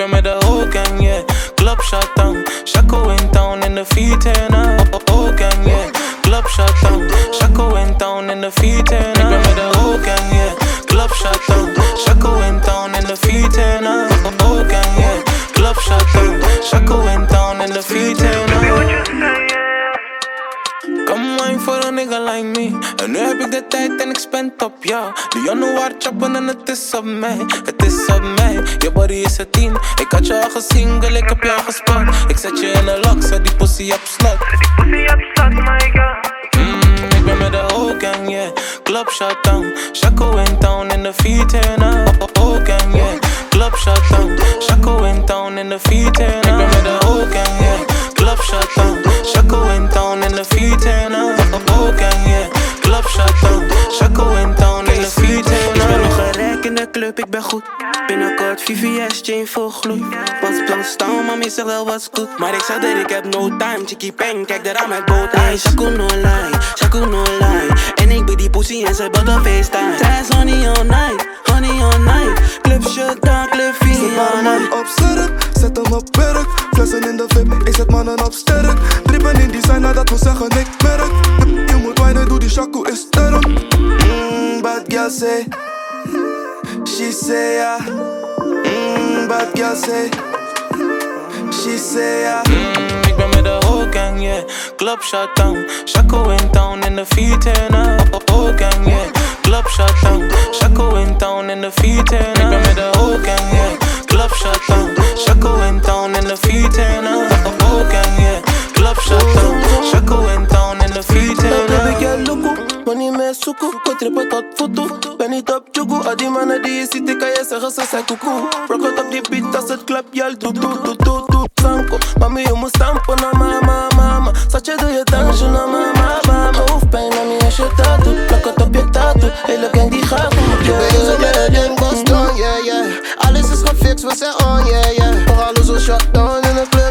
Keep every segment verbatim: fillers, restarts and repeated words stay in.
ben met de whole gang, yeah. Club shut down, Shaco in town in de feet en whole gang, yeah. Club shut down, Shaco in town in de feet en ik ben met de whole gang, yeah. Club shut down, Shaco in town in de feet en whole gang, yeah. Club shut down, Shaco in town in de feet en come wine voor een nigga like me. En nu heb ik de tijd en ik spend op jou. De januar chappen en het is op mij. Het is op mij, je body is een tien. Ik had je al gezien, girl, ik heb je al gespot. Ik zet je in een lock, zet die pussy op slot. Die pussy op slot, my girl. Mm, ik ben met de whole gang, yeah. Club shut down, Shaco in town in de feet en whole gang, yeah. Club shut down, Shaco in town in de feet en ik ben met de whole gang, yeah. Club shut down, Shaco in town in de feet en whole gang, yeah. Club shut down, Shaco in town in de feet en ik ben nog een rek in de club, ik ben goed. Binnenkort V V S, chain vol gloed. Was plan staan, mami zegt wel wat goed. Maar ik zeg dat ik heb no time, chickie peng, kijk daar aan met both eyes. Shaco no lie, Shaco no lie. En ik ben die pussy en ze belt op FaceTime. Zij is honey all night, honey all night. Club shut down, club V all night. Op sterk, zet hem op werk. Flessen in de V I P, ik zet mannen op sterk. Drippen in designer, dat wil zeggen ik merk. Je moet wijnen, doe die Shaco is sterk. Mmm, bad girl say she say ja. Mmm, bad girl say she say ja. Mm, ik ben met de whole gang, yeah. Club shut down, Shaco in town in de feet en whole gang, yeah. Club shut down, Shaco in town in de feet en ik ben met de whole gang, yeah. Club shut down, Shaco in town in de feet en whole gang, yeah. Club shut down, Shaco in town in de feet en baby girl loco, money me suku. Ko trippen tot foto, ben niet op jugu. Al die mannen die je ziet, kan je zeggen ze zijn koekoe. Rock out op die beat als het klap, jal doe doe doe doe doe. Sanko, mami je moet stampen na mama mama. Zat je doe je dansje na mama mama. Hoofdpijn aan je als je dat doet, plak het op je tattoo. Hele gang die gaat om je. Je bent zo met het ding was done, yeah yeah. Alles is gefixt, we zijn on, yeah yeah. We halen zo shut down in de club.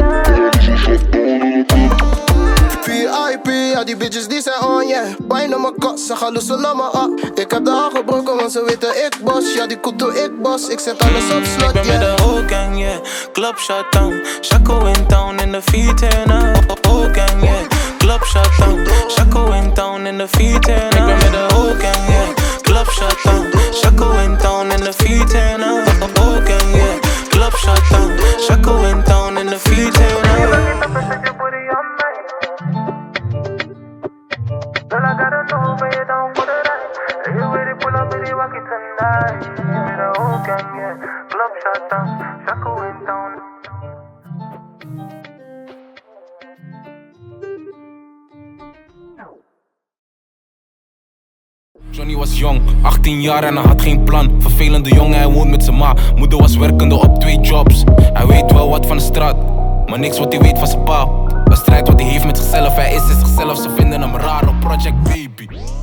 V I P, ja die bitches die zijn on, yeah. Wijn op mijn kot, ze gaan loesen naar me op. Ik heb de hand gebroken, want ze weten ik boss. Ja die kuto ik boss, ik zet alles op slot, yeah. Ik ben met de whole gang, yeah. Club shut down, Shaco in town in de feet en whole gang, yeah. Club shut down, Shaco in town in de feet en ik ben met de whole gang, yeah. Club shut down, Shaco in town in de feet en whole gang, yeah. Club shut down, Shaco in town in de feet en Girl, I gotta know where you down for the night. Are you ready? Pull up with the rocket tonight. Give me the whole gang, yeah. Club shut down, Shaco in town. Johnny was jong, achttien jaar en hij had geen plan. Vervelende jongen, hij woont met zijn ma. Moeder was werkende op twee jobs. Hij weet wel wat van de straat, maar niks wat hij weet van zijn pa. Een strijd wat hij heeft met zichzelf, hij is in zichzelf. Ze vinden hem raar op Project Baby.